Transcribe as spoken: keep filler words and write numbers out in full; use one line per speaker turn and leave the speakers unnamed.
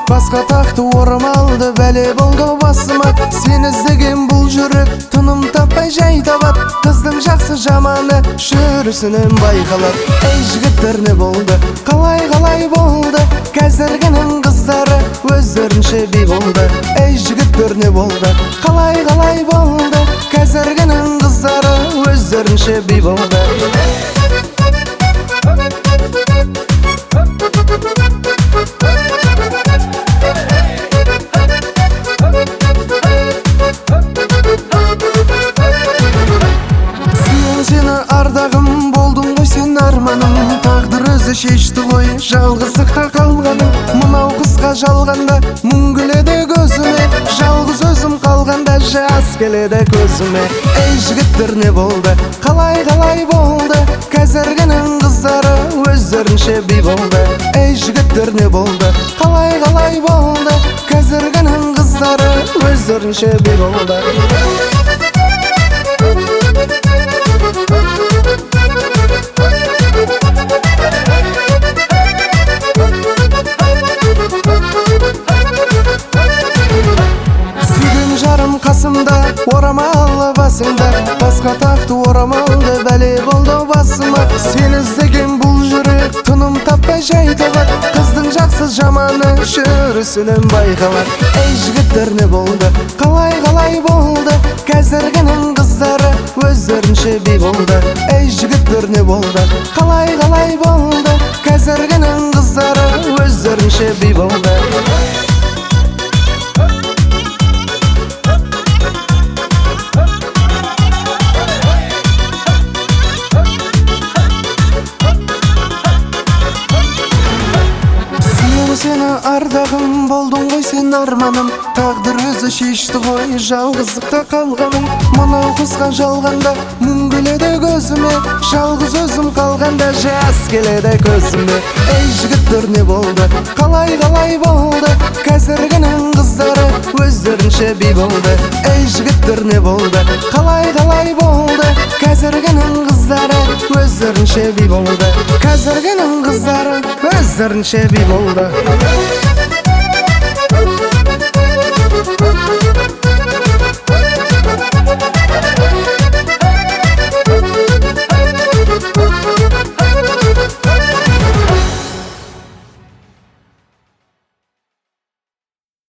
Басқа тақты орамалды бәле болды басыма. Сен іздеген бұл жүрек тыным таппай жай табат. Қыздың жақсы жаманы жүрісінен байқалат. Ей жігіттер не болды, қалай қалай болды? Қазіргінің қыздары өздерінше би болды. Ей жігіттер не болды, қалай қалай болды? Қазіргінің қыздары өздерінше би болды. Ардағым болдың ғой сен арманым, тағдыр өзі шешті ғой жалғыздықта қалғаным. Мынау қысқа жалғанда мұң келеді көзіме, жалғыз өзім қалғанда жас келеді көзіме. Ей жігіттер не болды, қалай қалай болды? Қазіргінің қыздары өздерінше би болды. Ей жігіттер не болды, қалай қалай болды? Қазіргінің қыздары өздерінше би болды. Қасымда орамалы басымда, басқа тақты орамалды бәле болды басыма. Сен іздеген бұл жүрек тыным таппай жай табат. Қыздың жақсы жаманы жүрісінен байқалат. Ей жігіттер не болды, қалай қалай болды? Қазіргінің қыздары өздерінше би болды. Ей жігіттер не болды, қалай қалай болды? Қазіргінің қыздары өздерінше би болды. Сені ардағым болдың ғой сен арманым, тағдыр өзі шешті ғой жалғыздықта қалғаным. Мынау қысқа жалғанда мұң келеді көзіме, жалғыз өзім қалғанда жас келеді көзіме. Ей жігіттер не болды, қалай қалай болды? Қазіргінің қыздары өздерінше би болды. Ей жігіттер не болды, қалай қалай болды? Қазіргінің қыздары өздерінше би болды. Қазіргінің қыздары өздерінше би болды.